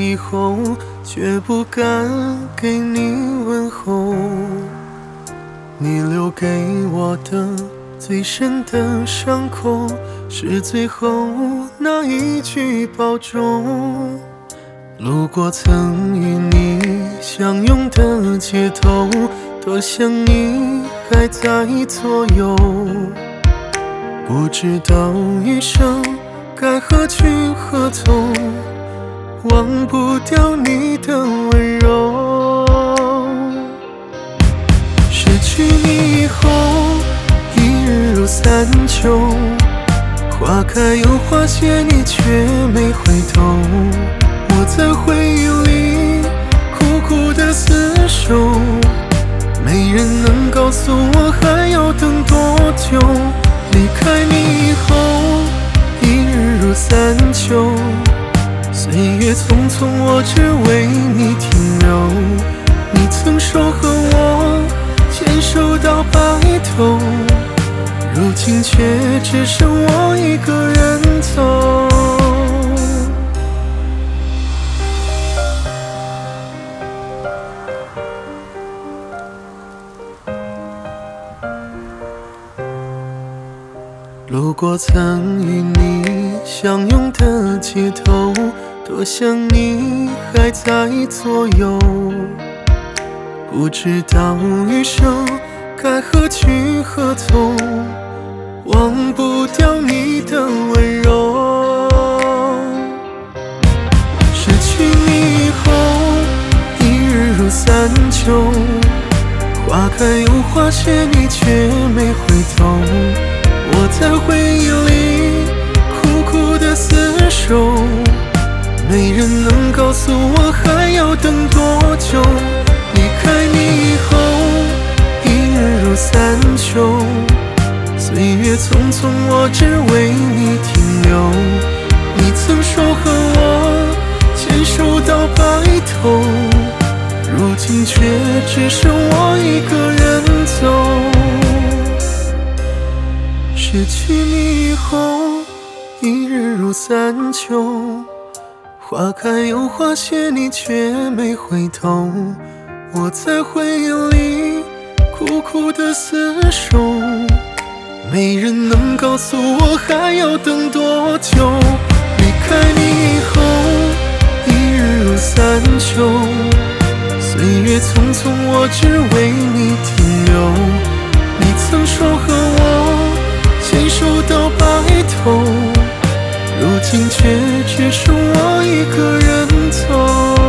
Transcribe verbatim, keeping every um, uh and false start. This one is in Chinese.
以后，却不敢给你问候。你留给我的最深的伤口，是最后那一句保重。路过曾与你相拥的街头，多想你还在左右。不知道余生该何去何从，忘不掉你的温柔。失去你以后，一日如三秋，花开又花谢，你却没回头。我在回忆里苦苦的厮守，没人能告诉我还要等多久。离开你以后，一日如三秋，岁月匆匆，我只为你停留。你曾说和我牵手到白头，如今却只剩我一个人走。路过曾与你相拥的街头，多想你还在左右。不知道余生该何去何从，忘不掉你的温柔。失去你以后，一日如三秋，花开又花谢，你却没回头。我在回忆里苦苦的厮守，没人能告诉我还要等多久。离开你以后，一日如三秋，岁月匆匆，我只为你停留。你曾说和我牵手到白头，如今却只剩我一个人走。失去你以后，一日如三秋，花开又花谢，你却没回头。我在回忆里苦苦的厮守，没人能告诉我还要等多久。离开你以后，一日如三秋，岁月匆匆，我只为你停留。你曾说和我牵手到白头，如今却只剩我一个人走。